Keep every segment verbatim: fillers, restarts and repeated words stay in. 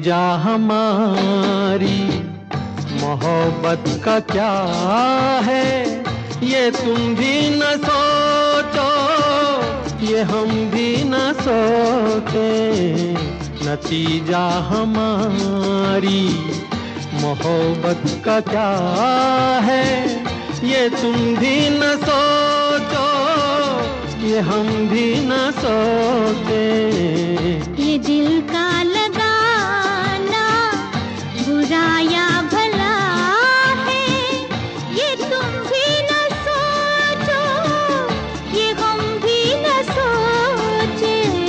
नतीजा हमारी मोहब्बत का क्या है, ये तुम भी न सोचो, ये हम भी न सोचे। नतीजा हमारी मोहब्बत का क्या है, ये तुम भी न सोचो, ये हम भी न सोचे। ये दिल का लगाना बुरा या भला है, ये तुम भी न सोचो, ये हम भी न सोचे।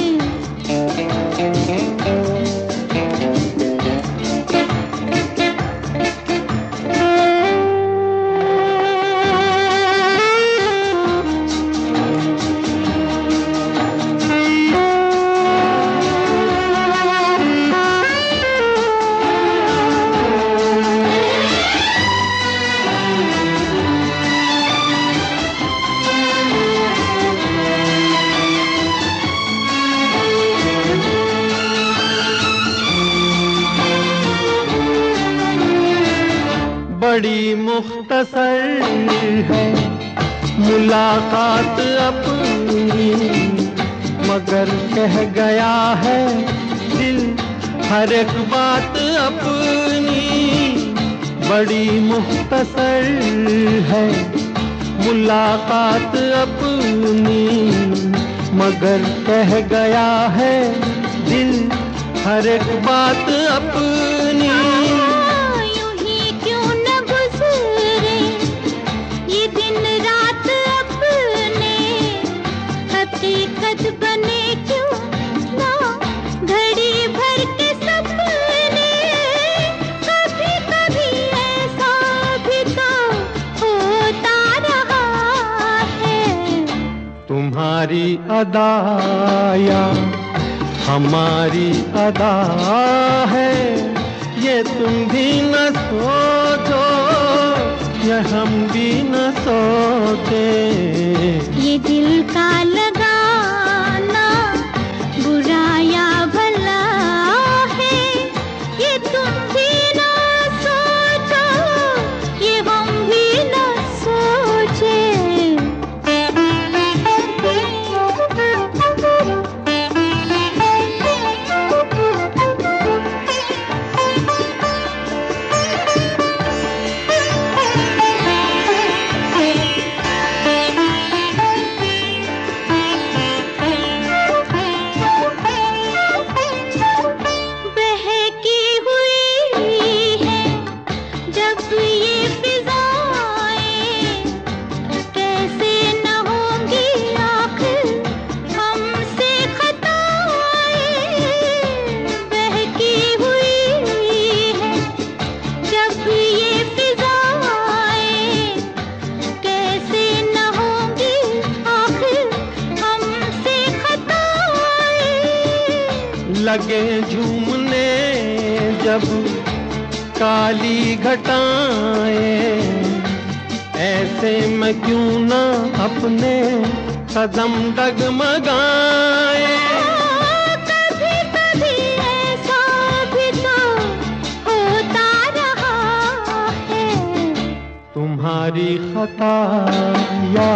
बड़ी मुख्तसर है मुलाकात अपनी, मगर कह गया है दिल हर एक बात अपनी। बड़ी मुख्तसर है मुलाकात अपनी, मगर कह गया है दिल हर एक बात अपनी। हकीकत बने क्यों ना घड़ी भर के सपने, कभी कभी ऐसा भी तो होता रहा है। तुम्हारी अदा या हमारी अदा है, ये तुम भी न सोचो, ये हम भी न सोचे। ये दिल का लगाना बुरा या भला है, ये तुम भी न सोचो, ये हम भी न सोचे। लगे झूमने जब काली घटाएं, ऐसे में क्यों ना अपने कदम डगमगाए। कभी कभी ऐसा भी तो होता रहा है। तुम्हारी खता या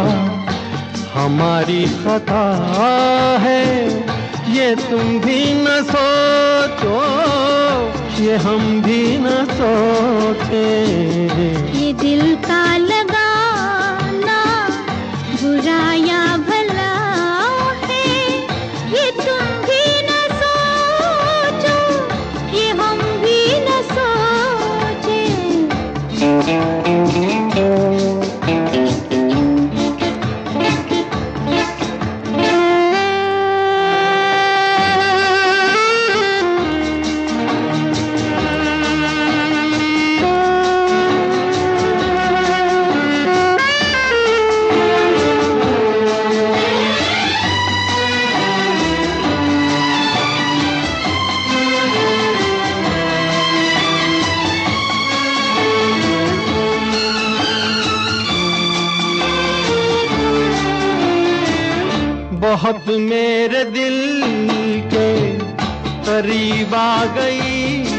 हमारी खता है, ये तुम भी न सोचो, ये हम भी न सोचे। ये दिल का लगाना बुरा या भला है, ये तुम भी न सोचो, ये हम भी न सोचे। बहुत मेरे दिल के करीब आ गई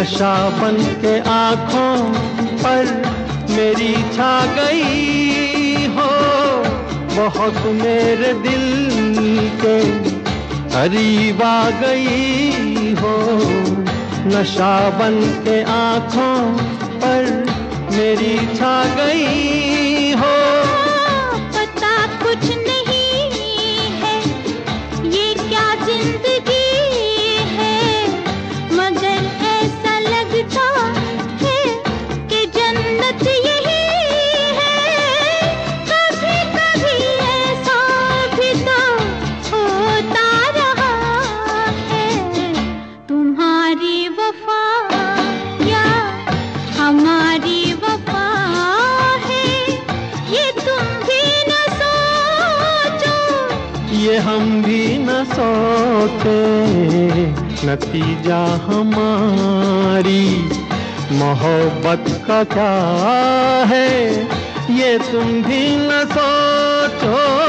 नशा बन के आँखों पर मेरी छा गई हो, बहुत मेरे दिल के करीब आ गई हो। नशा बन के आँखों पर मेरी छा गई हो। पता कुछ नहीं है ये क्या जिंदगी है, मगर ऐसा लगता है कि जन्नत यही है। कभी कभी ऐसा भी तो होता रहा है, तुम्हारी वफा या हमारी वफा है, ये तुम भी न सोचो, ये हम भी न सोचे। नतीजा हमारी मोहब्बत का क्या है, ये तुम भी न सोचो।